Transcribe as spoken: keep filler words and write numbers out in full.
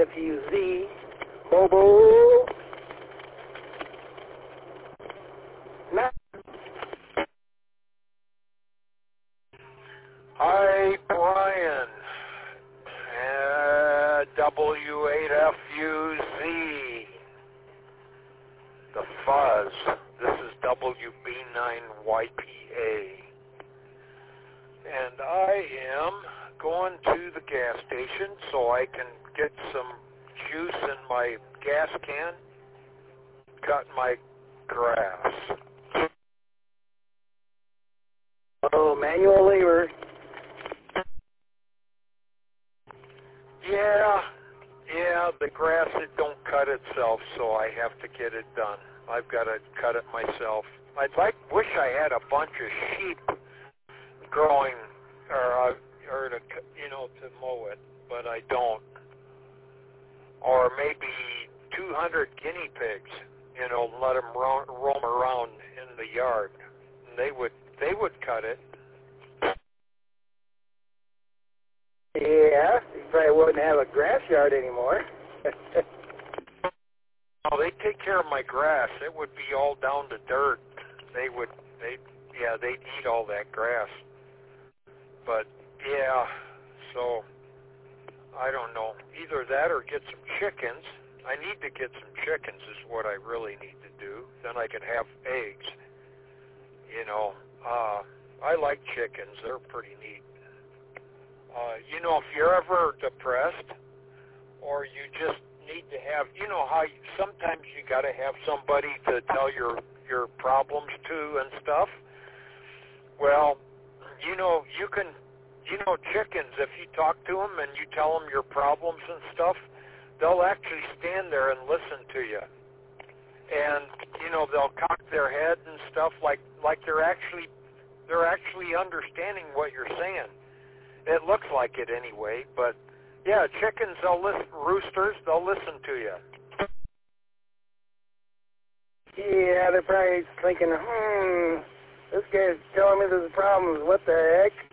F U Z, Mobile. Now. Hi, Brian. Uh, W eight F U Z. The Fuzz. This is W B nine Y P A. And I am going to the gas station so I can get some juice in my gas can, cut my grass. Oh, manual labor. Yeah, yeah, the grass, it don't cut itself, so I have to get it done. I've got to cut it myself. I'd like, wish I had a bunch of sheep growing, or, uh, or to, you know, to mow it, but I don't. Or maybe two hundred guinea pigs, you know, let them roam, roam around in the yard. And they would, they would cut it. Yeah, you probably wouldn't have a grass yard anymore. Oh, they take care of my grass. It would be all down to dirt. They would, they, yeah, they'd eat all that grass. But yeah, so I don't know. Either that or get some chickens. I need to get some chickens is what I really need to do. Then I can have eggs. You know, uh, I like chickens. They're pretty neat. Uh, you know, if you're ever depressed or you just need to have, you know how you, sometimes you got to have somebody to tell your, your problems to and stuff. Well, you know, you can, you know, chickens, if you talk to them and you tell them your problems and stuff, they'll actually stand there and listen to you. And, you know, they'll cock their head and stuff like, like they're actually, they're actually understanding what you're saying. It looks like it anyway, but yeah, chickens, they'll listen, roosters, they'll listen to you. Yeah, they're probably thinking, hmm, this guy's telling me there's problems. What the heck?